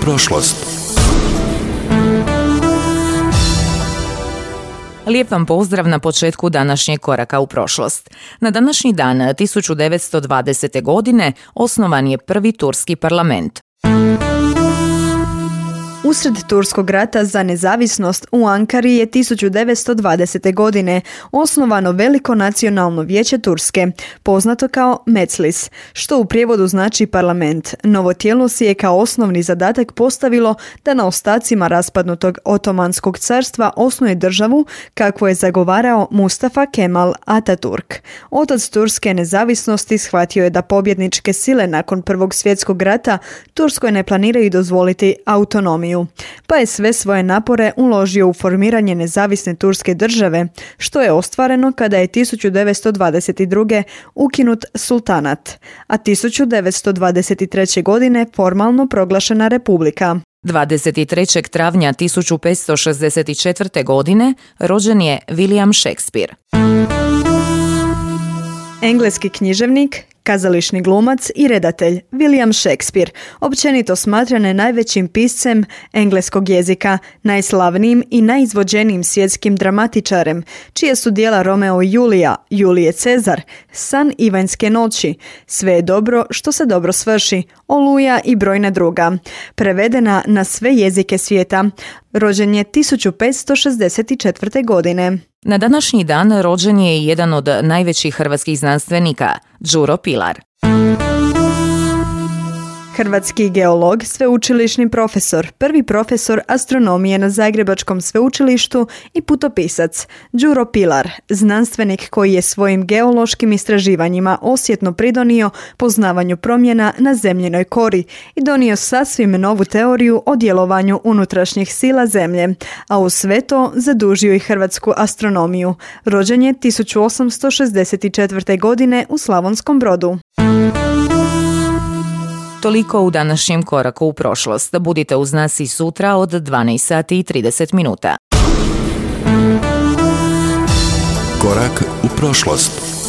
prošlost. Lijep vam pozdrav na početku današnjeg koraka u prošlost. Na današnji dan 1920. godine osnovan je prvi turski parlament. Usred Turskog rata za nezavisnost u Ankari je 1920. godine osnovano Veliko nacionalno vijeće Turske, poznato kao Meclis, što u prijevodu znači parlament. Novo tijelo si je kao osnovni zadatak postavilo da na ostacima raspadnutog Otomanskog carstva osnuje državu kakvu je zagovarao Mustafa Kemal Ataturk. Otac turske nezavisnosti shvatio je da pobjedničke sile nakon Prvog svjetskog rata Turskoj ne planiraju dozvoliti autonomiju, pa je sve svoje napore uložio u formiranje nezavisne turske države, što je ostvareno kada je 1922. ukinut sultanat, a 1923. godine formalno proglašena republika. 23. travnja 1564. godine rođen je William Shakespeare. Engleski književnik, kazališni glumac i redatelj William Shakespeare, općenito smatran je najvećim piscem engleskog jezika, najslavnijim i najizvođenijim svjetskim dramatičarem, čije su djela Romeo i Julija, Julije Cezar, San i vanjske noći, Sve je dobro što se dobro svrši, Oluja i brojna druga, prevedena na sve jezike svijeta. Rođen je 1564. godine. Na današnji dan rođen je jedan od najvećih hrvatskih znanstvenika, Đuro Pilar. Hrvatski geolog, sveučilišni profesor, prvi profesor astronomije na Zagrebačkom sveučilištu i putopisac Đuro Pilar, znanstvenik koji je svojim geološkim istraživanjima osjetno pridonio poznavanju promjena na zemljinoj kori i donio sasvim novu teoriju o djelovanju unutrašnjih sila zemlje, a uz sve to zadužio i hrvatsku astronomiju. Rođen je 1864. godine u Slavonskom Brodu. Toliko u današnjem koraku u prošlost. Budite uz nas i sutra od 12:30. Korak u prošlost.